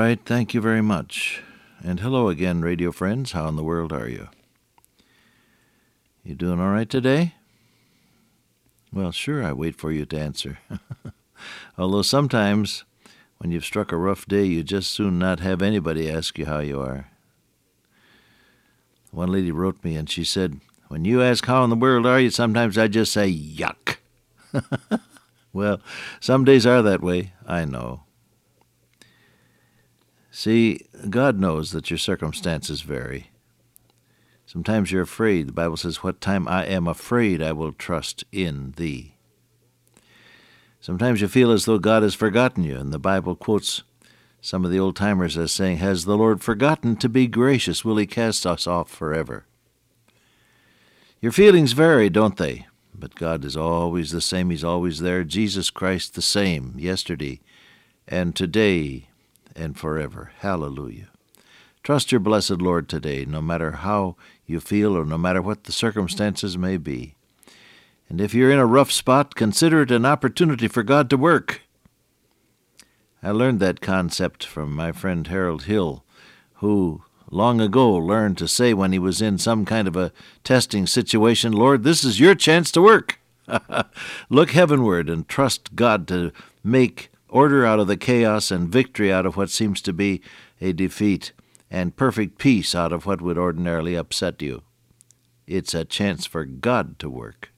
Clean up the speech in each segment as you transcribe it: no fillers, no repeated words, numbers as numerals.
right, thank you very much. And hello again, radio friends. How in the world are you? You doing all right today? Well, sure, I wait for you to answer. Although sometimes, when you've struck a rough day, you just soon not have anybody ask you how you are. One lady wrote me, and she said, when you ask how in the world are you, sometimes I just say, yuck. Well, some days are that way, I know. See, God knows that your circumstances vary. Sometimes you're afraid. The Bible says, what time I am afraid, I will trust in thee. Sometimes you feel as though God has forgotten you, and the Bible quotes some of the old-timers as saying, has the Lord forgotten to be gracious? Will he cast us off forever? Your feelings vary, don't they? But God is always the same. He's always there. Jesus Christ the same, yesterday and today and forever. Hallelujah. Trust your blessed Lord today, no matter how you feel or no matter what the circumstances may be. And if you're in a rough spot, consider it an opportunity for God to work. I learned that concept from my friend Harold Hill, who long ago learned to say when he was in some kind of a testing situation, Lord, this is your chance to work. Look heavenward and trust God to make order out of the chaos and victory out of what seems to be a defeat and perfect peace out of what would ordinarily upset you. It's a chance for God to work.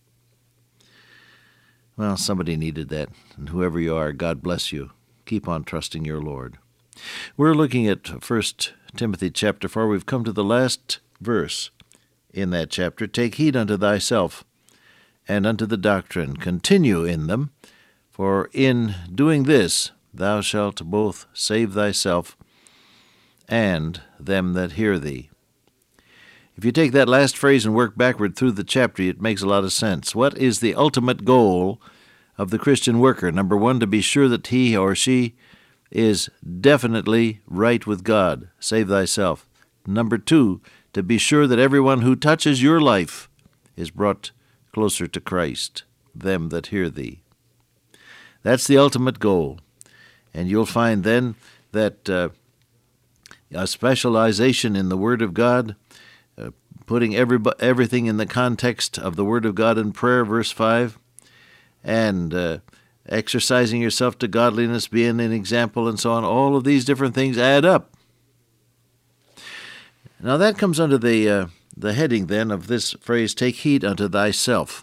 Well, somebody needed that, and whoever you are, God bless you. Keep on trusting your Lord. We're looking at 1 Timothy chapter 4. We've come to the last verse in that chapter. Take heed unto thyself and unto the doctrine. Continue in them, for in doing this thou shalt both save thyself and them that hear thee. If you take that last phrase and work backward through the chapter, it makes a lot of sense. What is the ultimate goal of the Christian worker? Number one, to be sure that he or she is definitely right with God. Save thyself. Number two, to be sure that everyone who touches your life is brought closer to Christ, them that hear thee. That's the ultimate goal. And you'll find then that a specialization in the Word of God, putting everything in the context of the Word of God in prayer, verse 5, and exercising yourself to godliness, being an example, and so on. All of these different things add up. Now that comes under the heading then of this phrase, take heed unto thyself.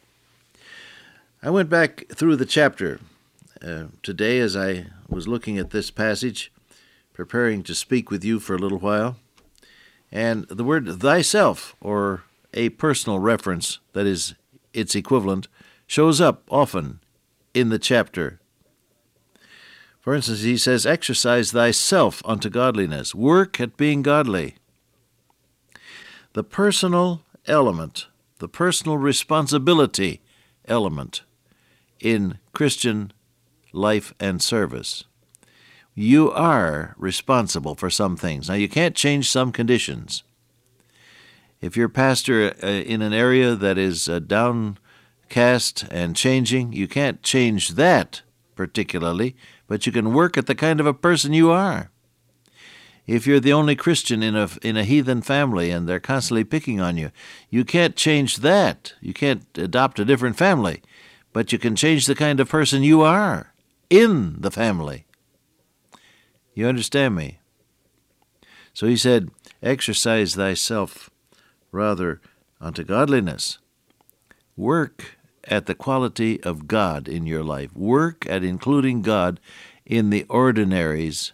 I went back through the chapter today as I was looking at this passage, preparing to speak with you for a little while. And the word thyself, or a personal reference that is its equivalent, shows up often in the chapter. For instance, he says, exercise thyself unto godliness. Work at being godly. The personal element, the personal responsibility element in Christian life and service. You are responsible for some things. Now, you can't change some conditions. If you're pastor in an area that is downcast and changing, you can't change that particularly, but you can work at the kind of a person you are. If you're the only Christian in a heathen family and they're constantly picking on you, you can't change that. You can't adopt a different family, but you can change the kind of person you are in the family. You understand me? So he said, exercise thyself rather unto godliness. Work at the quality of God in your life. Work at including God in the ordinaries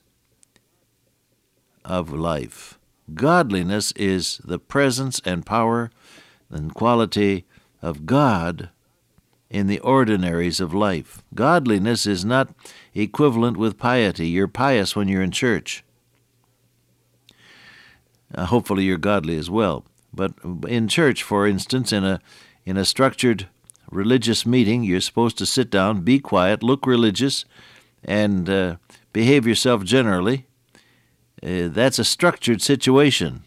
of life. Godliness is the presence and power and quality of God in the ordinaries of life. Godliness is not equivalent with piety. You're pious when you're in church. Hopefully you're godly as well. But in church, for instance, in a structured religious meeting, you're supposed to sit down, be quiet, look religious, and behave yourself generally. That's a structured situation.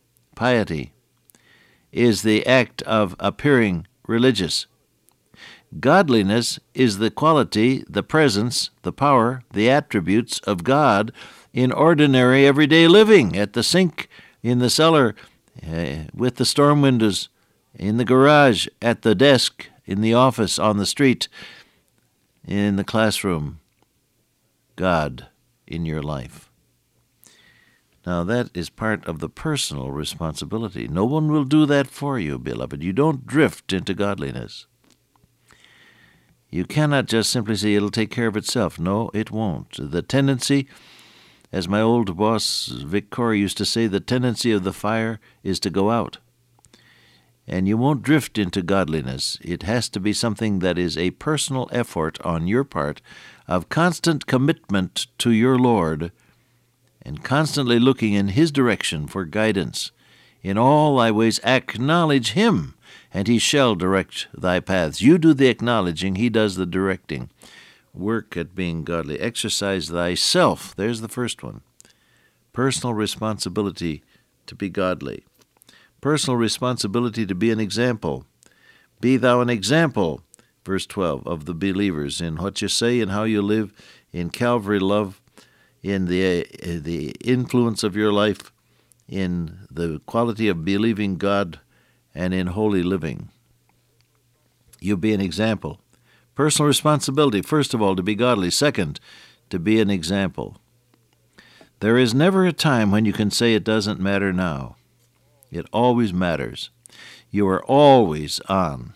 Piety is the act of appearing religious. Godliness is the quality, the presence, the power, the attributes of God in ordinary everyday living, at the sink, in the cellar, with the storm windows, in the garage, at the desk, in the office, on the street, in the classroom. God in your life. Now that is part of the personal responsibility. No one will do that for you, beloved. You don't drift into godliness. You cannot just simply say it'll take care of itself. No, it won't. The tendency, as my old boss Vic Corey used to say, the tendency of the fire is to go out. And you won't drift into godliness. It has to be something that is a personal effort on your part of constant commitment to your Lord and constantly looking in His direction for guidance. In all thy ways acknowledge Him, and He shall direct thy paths. You do the acknowledging, He does the directing. Work at being godly. Exercise thyself. There's the first one. Personal responsibility to be godly. Personal responsibility to be an example. Be thou an example, verse 12, of the believers in what you say and how you live, in Calvary love, in the influence of your life, in the quality of believing God, and in holy living. You be an example. Personal responsibility, first of all, to be godly. Second, to be an example. There is never a time when you can say it doesn't matter now. It always matters. You are always on.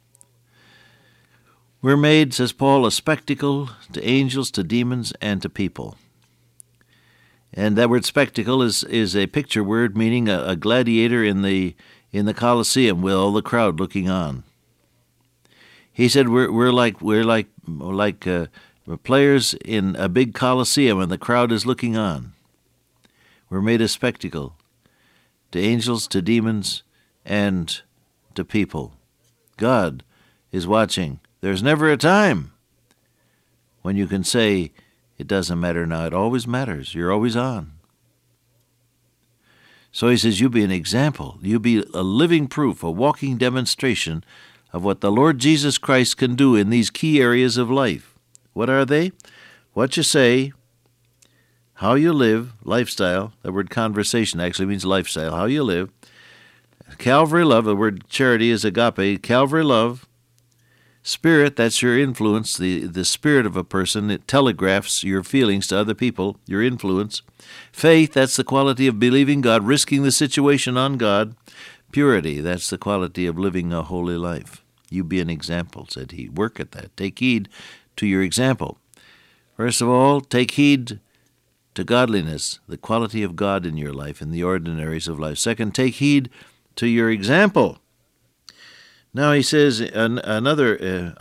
We're made, says Paul, a spectacle to angels, to demons, and to people. And that word spectacle is a picture word meaning a gladiator in the Colosseum with all the crowd looking on. He said we're like players in a big Colosseum and the crowd is looking on. We're made a spectacle to angels, to demons, and to people. God is watching. There's never a time when you can say, it doesn't matter now. It always matters. You're always on. So he says, you be an example. You be a living proof, a walking demonstration of what the Lord Jesus Christ can do in these key areas of life. What are they? What you say, how you live, lifestyle. The word conversation actually means lifestyle, how you live. Calvary love, the word charity is agape. Calvary love. Spirit, that's your influence, the spirit of a person. It telegraphs your feelings to other people, your influence. Faith, that's the quality of believing God, risking the situation on God. Purity, that's the quality of living a holy life. You be an example, said he. Work at that. Take heed to your example. First of all, take heed to godliness, the quality of God in your life, in the ordinaries of life. Second, take heed to your example. Now he says another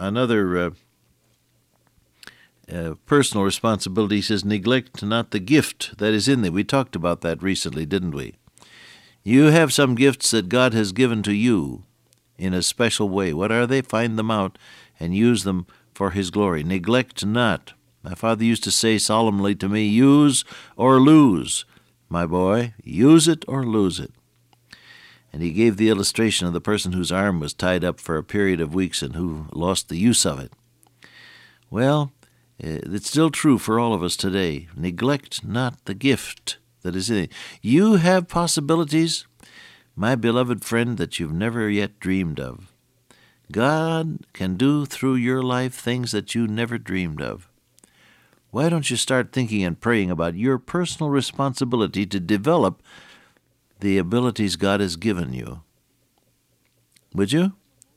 personal responsibility. He says, neglect not the gift that is in thee. We talked about that recently, didn't we? You have some gifts that God has given to you in a special way. What are they? Find them out and use them for His glory. Neglect not. My father used to say solemnly to me, use or lose, my boy. Use it or lose it. And he gave the illustration of the person whose arm was tied up for a period of weeks and who lost the use of it. Well, it's still true for all of us today. Neglect not the gift that is in it. You have possibilities, my beloved friend, that you've never yet dreamed of. God can do through your life things that you never dreamed of. Why don't you start thinking and praying about your personal responsibility to develop the abilities God has given you? Would you?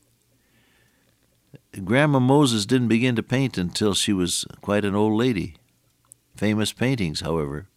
Grandma Moses didn't begin to paint until she was quite an old lady. Famous paintings, however.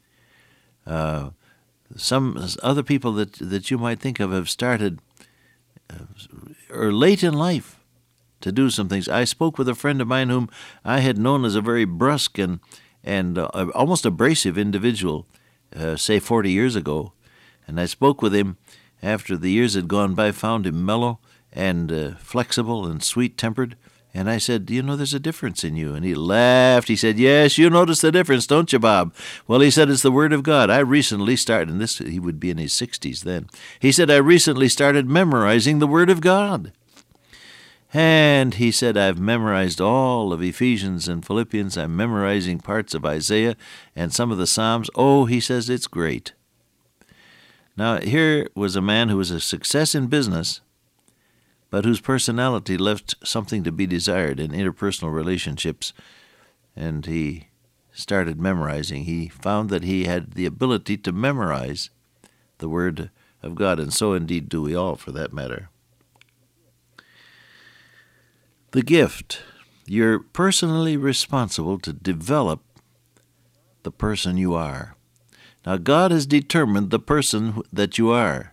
Some other people that you might think of have started or late in life to do some things. I spoke with a friend of mine whom I had known as a very brusque and almost abrasive individual, say 40 years ago. And I spoke with him after the years had gone by, found him mellow and flexible and sweet-tempered. And I said, there's a difference in you. And he laughed. He said, yes, you notice the difference, don't you, Bob? Well, he said, it's the Word of God. I recently started, and he would be in his 60s then. He said, I recently started memorizing the Word of God. And he said, I've memorized all of Ephesians and Philippians. I'm memorizing parts of Isaiah and some of the Psalms. Oh, he says, it's great. Now, here was a man who was a success in business, but whose personality left something to be desired in interpersonal relationships, and he started memorizing. He found that he had the ability to memorize the Word of God, and so indeed do we all, for that matter. The gift. You're personally responsible to develop the person you are. Now, God has determined the person that you are.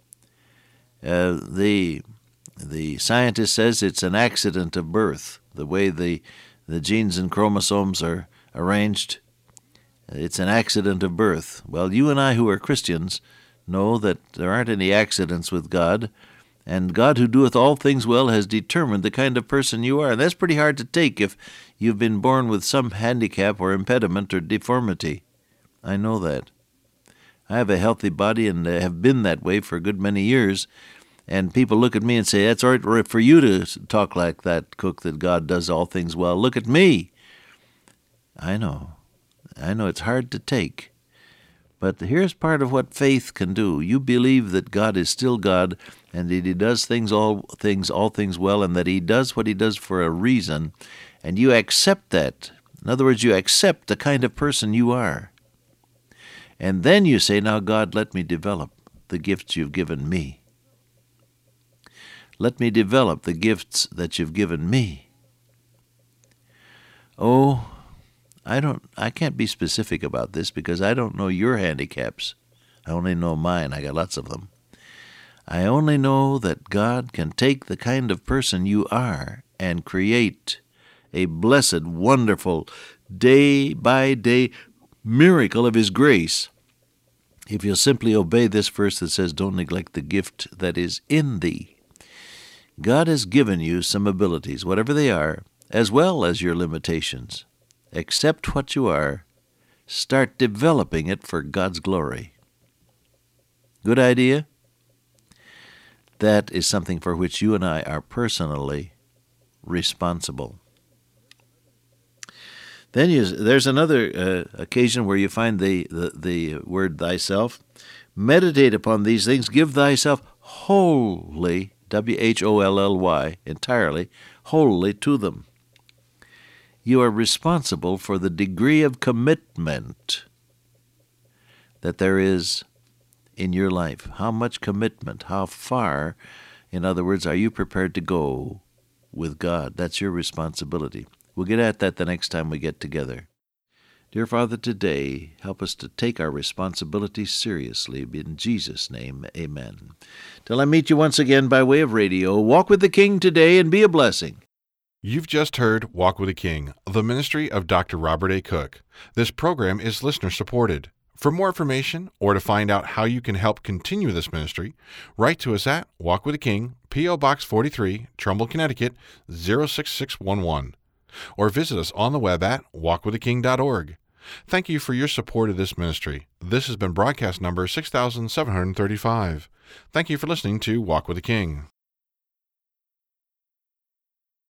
The scientist says it's an accident of birth, the way the genes and chromosomes are arranged. It's an accident of birth. Well, you and I who are Christians know that there aren't any accidents with God, and God who doeth all things well has determined the kind of person you are. And that's pretty hard to take if you've been born with some handicap or impediment or deformity. I know that. I have a healthy body and have been that way for a good many years, and people look at me and say, that's all right for you to talk like that, Cook, that God does all things well. Look at me. I know it's hard to take. But here's part of what faith can do. You believe that God is still God, and that He does all things well, and that He does what He does for a reason, and you accept that. In other words, you accept the kind of person you are. And then you say, now, God, let me develop the gifts you've given me. Let me develop the gifts that you've given me. Oh, I can't be specific about this because I don't know your handicaps. I only know mine. I got lots of them. I only know that God can take the kind of person you are and create a blessed, wonderful, day-by-day miracle of His grace if you'll simply obey this verse that says, don't neglect the gift that is in thee. God has given you some abilities, whatever they are, as well as your limitations. Accept what you are. Start developing it for God's glory. Good idea? That is something for which you and I are personally responsible. Then there's another occasion where you find the word thyself. Meditate upon these things. Give thyself wholly, W-H-O-L-L-Y, entirely, wholly to them. You are responsible for the degree of commitment that there is in your life. How much commitment, how far, in other words, are you prepared to go with God? That's your responsibility. We'll get at that the next time we get together. Dear Father, today, help us to take our responsibility seriously. In Jesus' name, amen. Till I meet you once again by way of radio, walk with the King today and be a blessing. You've just heard Walk with the King, the ministry of Dr. Robert A. Cook. This program is listener-supported. For more information or to find out how you can help continue this ministry, write to us at Walk with the King, P.O. Box 43, Trumbull, Connecticut, 06611. Or visit us on the web at walkwiththeking.org. Thank you for your support of this ministry. This has been broadcast number 6735. Thank you for listening to Walk with the King.